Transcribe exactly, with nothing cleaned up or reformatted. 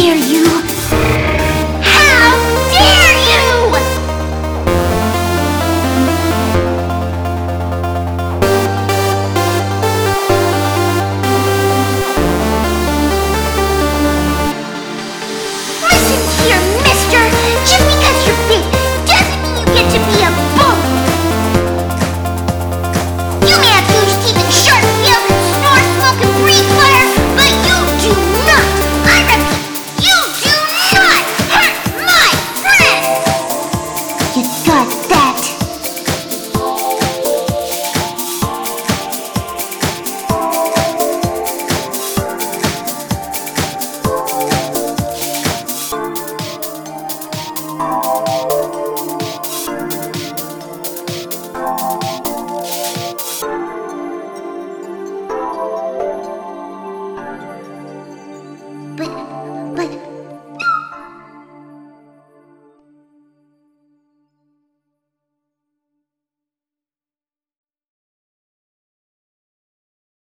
dare you! How dare you! Listen here, mister! Just because you're big doesn't mean you get to be a bully! You may have huge teeth and sharp scales and snore, smoke, and breathe fire, but you do not, I repeat, you do not hurt my friends! You got that? But